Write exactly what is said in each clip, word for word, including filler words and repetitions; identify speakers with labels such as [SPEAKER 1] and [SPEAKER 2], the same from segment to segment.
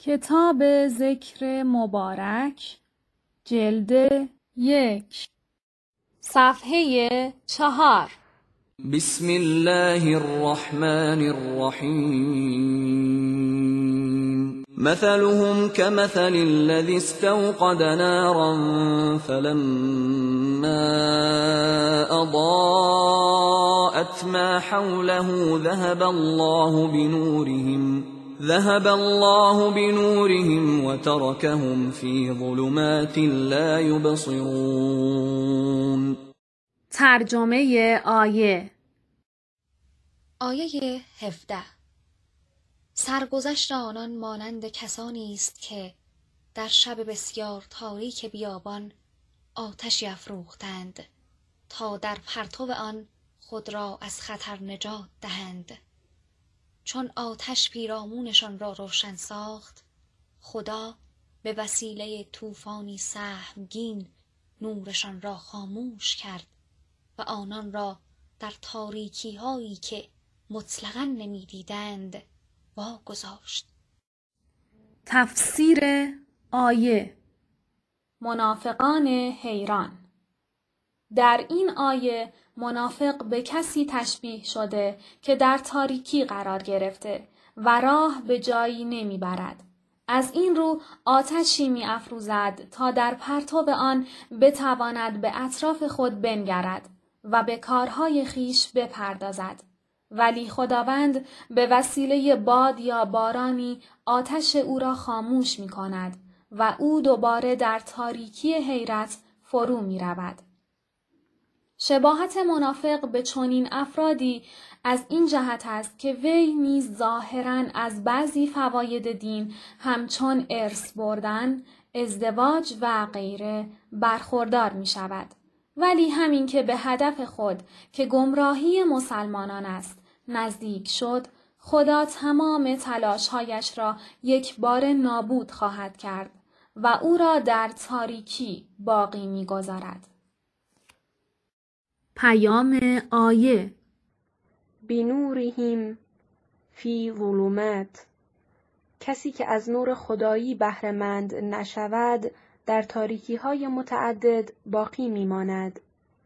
[SPEAKER 1] کتاب ذکر مبارک جلد یک صفحه چهار.
[SPEAKER 2] بسم الله الرحمن الرحیم. مثلهم كمثل الذي استوقد نارا فلما أضاءت ما حوله ذهب الله بنورهم ذهب الله بنورهم وتركهم في ظلمات لا يبصرون.
[SPEAKER 1] ترجمه آیه.
[SPEAKER 3] آیه هفده. سرگذشت آنان مانند کسانی است که در شب بسیار تاریک بیابان آتشی افروختند تا در پرتو آن خود را از خطر نجات دهند. چون آتش پیرامونشان را روشن ساخت، خدا به وسیله طوفانی سهمگین نورشان را خاموش کرد و آنان را در تاریکی هایی که مطلقاً نمی‌دیدند واگذاشت.
[SPEAKER 1] تفسیر آیه. منافقان حیران. در این آیه منافق به کسی تشبیه شده که در تاریکی قرار گرفته و راه به جایی نمی برد. از این رو آتشی می افروزد تا در پرتو آن بتواند به اطراف خود بنگرد و به کارهای خیش بپردازد. ولی خداوند به وسیله باد یا بارانی آتش او را خاموش می کند و او دوباره در تاریکی حیرت فرو می رود. شباهت منافق به چنین افرادی از این جهت است که وی نیز ظاهراً از بعضی فواید دین همچون ارث بردن، ازدواج و غیره برخوردار می شود. ولی همین که به هدف خود که گمراهی مسلمانان است نزدیک شد، خدا تمام تلاشهایش را یک بار نابود خواهد کرد و او را در تاریکی باقی می گذارد. پیام آیه.
[SPEAKER 4] بنورهم فی ظلمات. کسی که از نور خدایی بهره مند نشود در تاریکی های متعدد باقی میماند.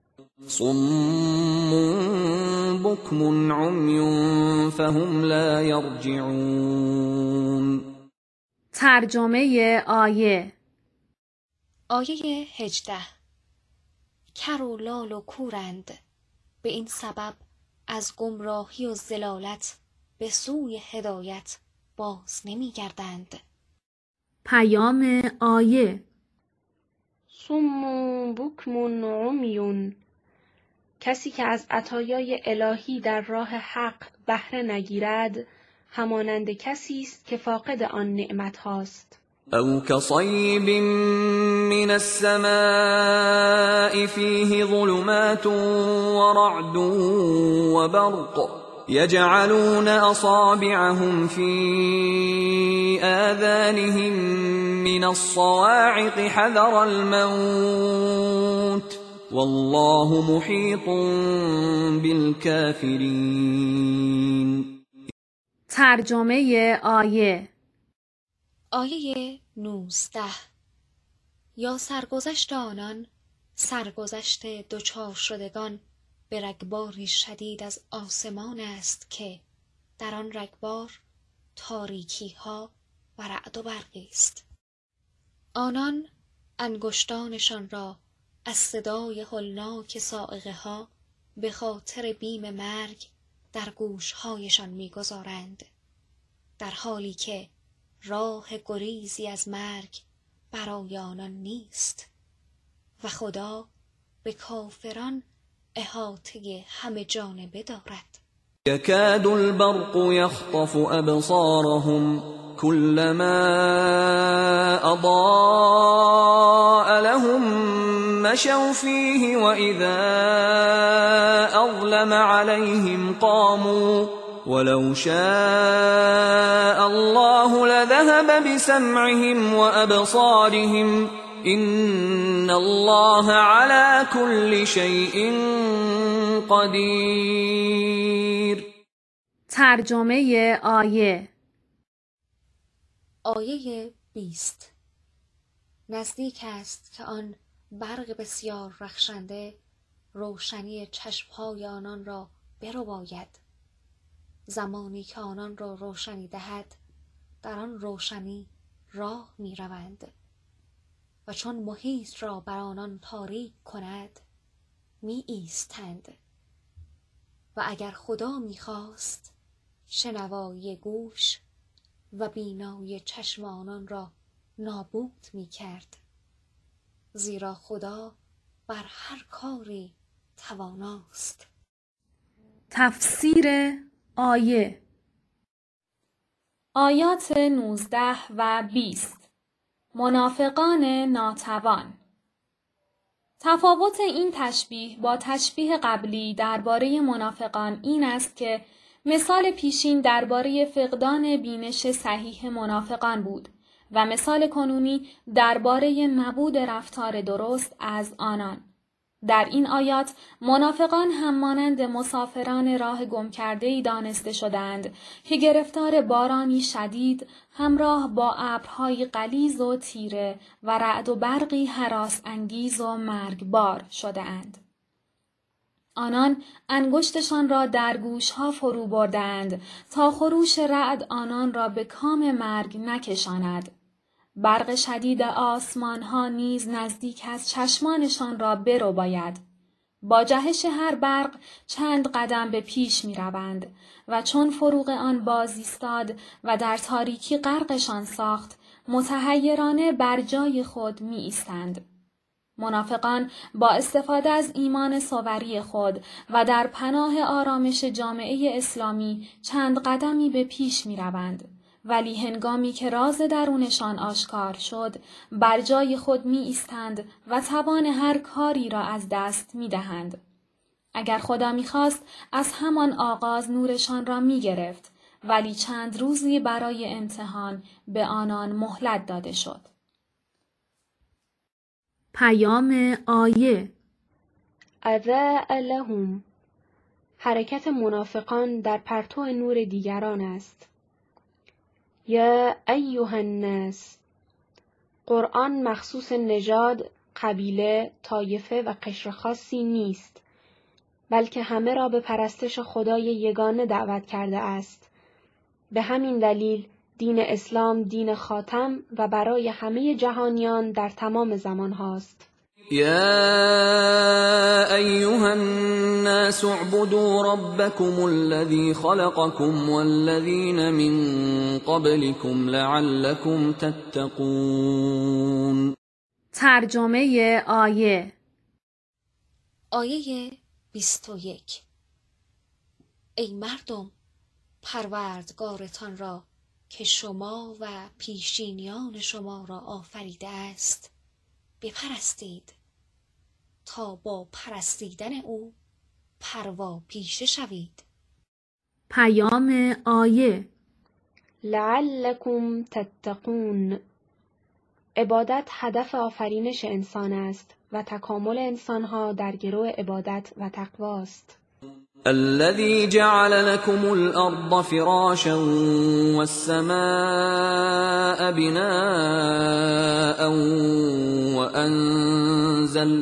[SPEAKER 2] صم بکم عمی فهم لا یرجعون.
[SPEAKER 1] ترجمه آیه.
[SPEAKER 3] آیه هجده. کر و لال و کورند، به این سبب از گمراهی و ضلالت به سوی هدایت باز نمی گردند.
[SPEAKER 1] پیام آیه.
[SPEAKER 4] صم بکم عمی. کسی که از عطایای الهی در راه حق بهره نگیرد همانند کسی است که فاقد آن نعمت هاست.
[SPEAKER 2] او كصيب من السماء فيه ظلمات ورعد وبرق يجعلون أصابعهم في آذانهم من الصواعق حذر الموت والله محيط بالكافرين.
[SPEAKER 1] ترجمه آیه.
[SPEAKER 3] آیه نوزده. یا سرگذشت آنان سرگذشت دوچار شدگان به رگباری شدید از آسمان است که در آن رگبار تاریکی ها و رعد و برقی است. آنان انگشتانشان را از صدای هولناک صاعقه ها به خاطر بیم مرگ در گوشهایشان می‌گذارند، در حالی که راه گریزی از مرگ برای آنان نیست و خدا به کافران احاطه همه جانبه دارد.
[SPEAKER 2] یکاد البرق یخطف ابصارهم كلما اضاء لهم مشوا فيه واذا اظلم عليهم قاموا ولو شاء الله لذهب بسمعهم وأبصارهم إن الله على كل شيء قدير.
[SPEAKER 1] ترجمه آیه.
[SPEAKER 3] آیه بیست. نزدیک است که آن برق بسیار رخشنده روشنی چشمهای آنان را برباید. زمانی که آنان را روشنی دهد، در آن روشنی راه می روند و چون محیط را بر آنان تاریک کند می ایستند. و اگر خدا می خواست شنوایی گوش و بینایی چشم آنان را نابود می کرد، زیرا خدا بر هر کاری تواناست.
[SPEAKER 1] تفسیر آیه. آیات نوزده و بیست. منافقان ناتوان. تفاوت این تشبیه با تشبیه قبلی درباره منافقان این است که مثال پیشین درباره فقدان بینش صحیح منافقان بود و مثال کنونی درباره نبود رفتار درست از آنان. در این آیات منافقان هم مانند مسافران راه گم کرده‌ای دانسته شدند که گرفتار بارانی شدید همراه با ابرهای غلیظ و تیره و رعد و برقی هراس انگیز و مرگبار شده‌اند. آنان انگشتشان را در گوشها فرو بردند تا خروش رعد آنان را به کام مرگ نکشاند. برق شدید آسمان ها نیز نزدیک از چشمانشان را برو باید. با جهش هر برق چند قدم به پیش می روند و چون فروغ آن باز ایستاد و در تاریکی غرقشان ساخت، متحیرانه بر جای خود می ایستند. منافقان با استفاده از ایمان صوری خود و در پناه آرامش جامعه اسلامی چند قدمی به پیش می روند. ولی هنگامی که راز درونشان آشکار شد، بر جای خود می ایستند و توان هر کاری را از دست می دهند. اگر خدا می خواست از همان آغاز نورشان را می گرفت، ولی چند روزی برای امتحان به آنان مهلت داده شد. پیام آیه.
[SPEAKER 4] اضاء لهم. حرکت منافقان در پرتو نور دیگران است. یا ایها الناس. قرآن مخصوص نژاد، قبیله، طایفه و قشر خاصی نیست، بلکه همه را به پرستش خدای یگانه دعوت کرده است. به همین دلیل دین اسلام دین خاتم و برای همه جهانیان در تمام زمان هاست.
[SPEAKER 2] يا أيها الناس اعبدوا ربكم الذي خلقكم والذين من قبلكم لعلكم تتقون.
[SPEAKER 1] ترجمه آیه.
[SPEAKER 3] آیه بیست و یک. ای مردم، پروردگارتان را که شما و پیشینیان شما را آفریده است بپرستید تا با پرستیدن او پروا پیشه شوید.
[SPEAKER 1] پیام آیه.
[SPEAKER 4] لعلکم تتقون. عبادت هدف آفرینش انسان است و تکامل انسانها در گرو عبادت و تقواست.
[SPEAKER 2] الذي جعل لكم الأرض فراشا والسماء بناء وأنزل,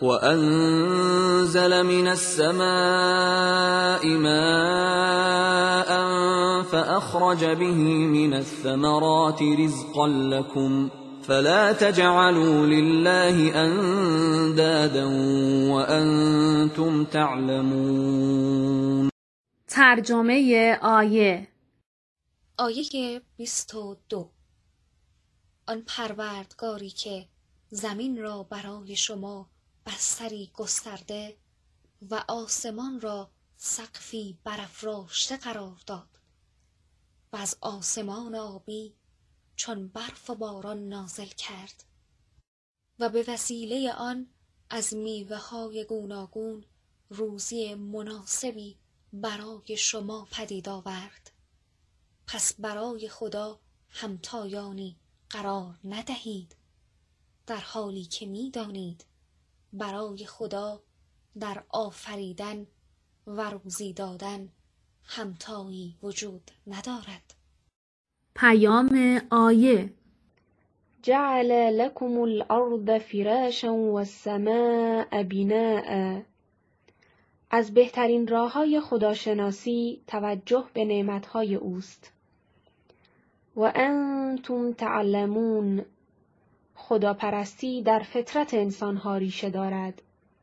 [SPEAKER 2] وأنزل من السماء ماء فأخرج به من الثمرات رزقا لكم فلا تجعلوا لله اندادا وانتم تعلمون.
[SPEAKER 1] ترجمه آیه.
[SPEAKER 3] آیه بیست و دو. آن پروردگاری که زمین را برای شما بستری گسترده و آسمان را سقفی برافراشته قرار داد و از آسمان آبی چون برف و باران نازل کرد و به وسیله آن از میوه های گوناگون روزی مناسبی برای شما پدید آورد. پس برای خدا همتایانی قرار ندهید، در حالی که می دانید برای خدا در آفریدن و روزی دادن همتایی وجود ندارد.
[SPEAKER 1] پیام آیه:
[SPEAKER 4] جعل لكم الارض فراشا والسماء بناء. از بهترین راه‌های خداشناسی توجه به نعمت‌های اوست. و انتم تعلمون. خداپرستی در فطرت انسان‌ها ریشه دارد.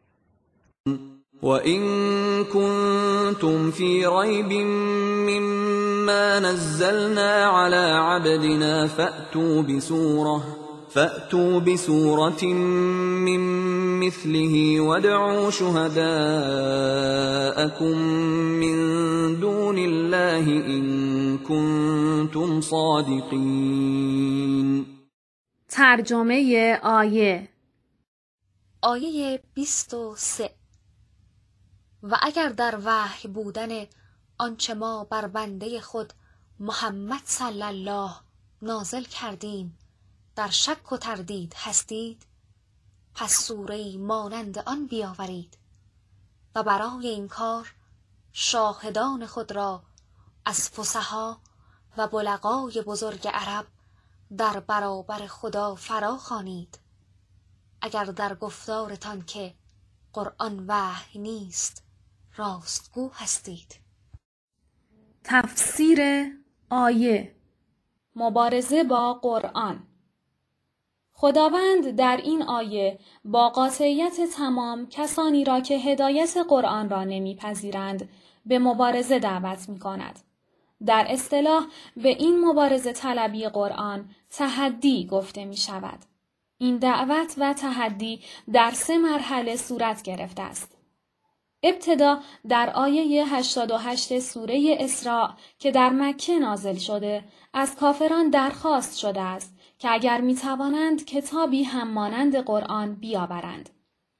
[SPEAKER 2] وَإِن كُنتُمْ فِي رَيْبٍ مِّمَّا نَزَّلْنَا عَلَىٰ عَبْدِنَا فَأْتُوا بِسُورَةٍ فَأْتُوا بِسُورَةٍ مِّن مِّثْلِهِ وَادْعُوا شُهَدَاءَكُم مِّن دُونِ اللَّهِ إِن كُنتُمْ صَادِقِينَ.
[SPEAKER 1] ترجمه آیه:
[SPEAKER 3] آیه بیست و سه. و اگر در وحی بودن آنچه ما بر بنده خود محمد صلی الله نازل کردیم در شک و تردید هستید، پس سوره‌ای مانند آن بیاورید و برای این کار شاهدان خود را از فصحا و بلغای بزرگ عرب در برابر خدا فرا خوانید، اگر در گفتارتان که قرآن وحی نیست راستگو هستید.
[SPEAKER 1] تفسیر آیه: مبارزه با قرآن. خداوند در این آیه با قاطعیت تمام کسانی را که هدایت قرآن را نمیپذیرند به مبارزه دعوت می‌کند. در اصطلاح به این مبارزه طلبی قرآن تحدی گفته می‌شود. این دعوت و تحدی در سه مرحله صورت گرفته است. ابتدا در آیه هشتاد و هشت سوره اسراء که در مکه نازل شده از کافران درخواست شده است که اگر می توانند کتابی هم مانند قرآن بیاورند.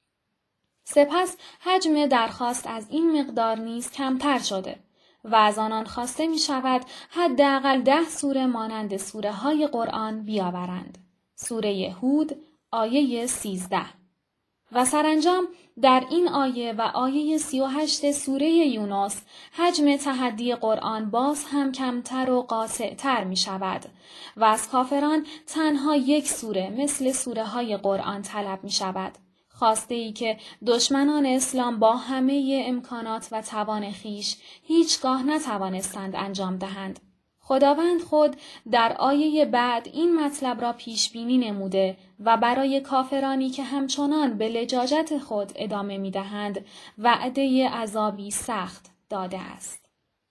[SPEAKER 1] سپس حجم درخواست از این مقدار نیز کمتر شده و از آنان خواسته می شود حداقل ده سوره مانند سوره های قرآن بیاورند. سوره هود آیه سیزده. و سرانجام در این آیه و آیه سی و هشت سوره یونس حجم تحدی قرآن باز هم کمتر و قاطع‌تر می شود و از کافران تنها یک سوره مثل سوره های قرآن طلب می شود. خواسته ای که دشمنان اسلام با همه امکانات و توان خیش هیچگاه نتوانستند انجام دهند. خداوند خود در آیه بعد این مطلب را پیش بینی نموده و برای کافرانی که همچنان به لجاجت خود ادامه می دهند وعده عذابی سخت داده است.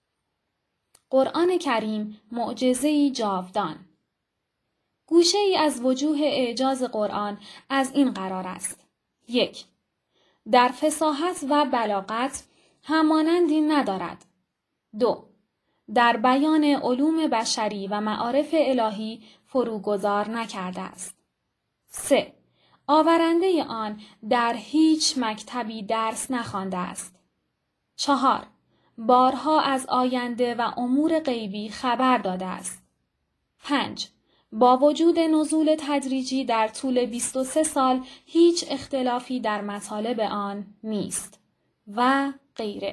[SPEAKER 1] قرآن کریم معجزه‌ای جاودان. گوشه‌ای از وجوه اعجاز قرآن از این قرار است: یک، در فصاحت و بلاغت همانندی ندارد. دو، در بیان علوم بشری و معارف الهی فروگذار نکرده است. سه، آورنده آن در هیچ مکتبی درس نخوانده است. چهار، بارها از آینده و امور غیبی خبر داده است. پنج، با وجود نزول تدریجی در طول بیست و سه سال هیچ اختلافی در مطالب آن نیست و غیره.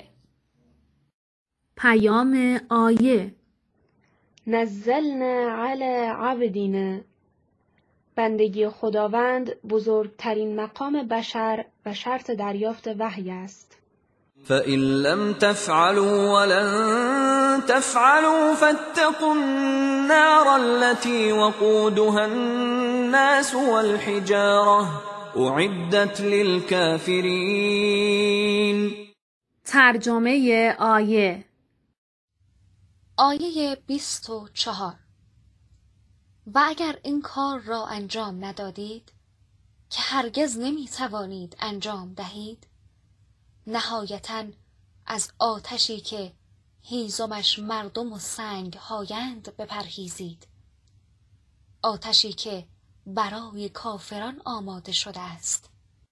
[SPEAKER 1] پیام آیه:
[SPEAKER 4] نزلنا علی عبدنا. بندگی خداوند بزرگترین مقام بشر و شرط دریافت وحی است.
[SPEAKER 2] فَإِن لَّمْ تَفْعَلُوا وَلَن تَفْعَلُوا فَاتَّقُوا النَّارَ الَّتِي وَقُودُهَا النَّاسُ وَالْحِجَارَةُ أُعِدَّتْ لِلْكَافِرِينَ.
[SPEAKER 1] ترجمه آیه:
[SPEAKER 3] آیه بیست و چهار. و اگر این کار را انجام ندادید که هرگز نمی توانید انجام دهید، نهایتاً از آتشی که هیزمش مردم و سنگ هایند بپرهیزید، آتشی که برای کافران آماده شده است.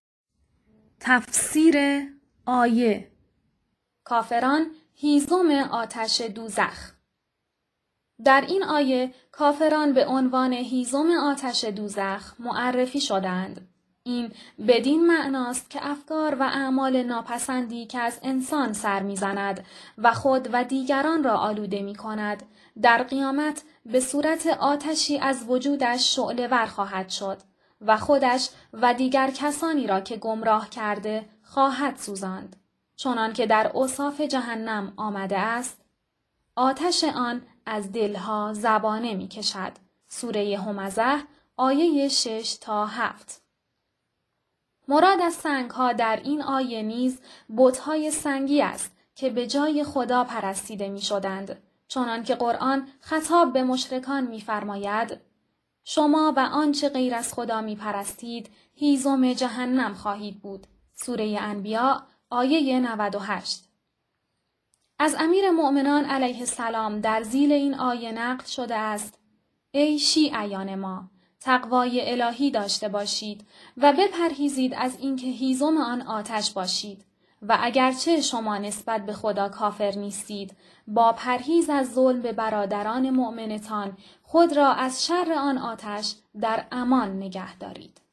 [SPEAKER 1] تفسیر آیه: کافران هیزم آتش دوزخ. در این آیه کافران به عنوان هیزم آتش دوزخ معرفی شدند. این بدین معناست که افکار و اعمال ناپسندی که از انسان سر می‌زند و خود و دیگران را آلوده می‌کند، در قیامت به صورت آتشی از وجودش شعله‌ور خواهد شد و خودش و دیگر کسانی را که گمراه کرده خواهد سوزاند. چنان که در اوصاف جهنم آمده است، آتش آن از دلها زبانه می کشد. سوره همزه آیه شش تا هفت. مراد از سنگها در این آیه نیز بت‌های سنگی است که به جای خدا پرستیده می شدند. چنان که قرآن خطاب به مشرکان می فرماید: شما و آنچه غیر از خدا می پرستید هیزم جهنم خواهید بود. سوره انبیاء آیه نود و هشت. از امیر مؤمنان علیه السلام در ذیل این آیه نقل شده است: ای شیعیان ما، تقوای الهی داشته باشید و بپرهیزید از اینکه هیزم آن آتش باشید و اگرچه شما نسبت به خدا کافر نیستید، با پرهیز از ظلم به برادران مؤمنتان خود را از شر آن آتش در امان نگه دارید.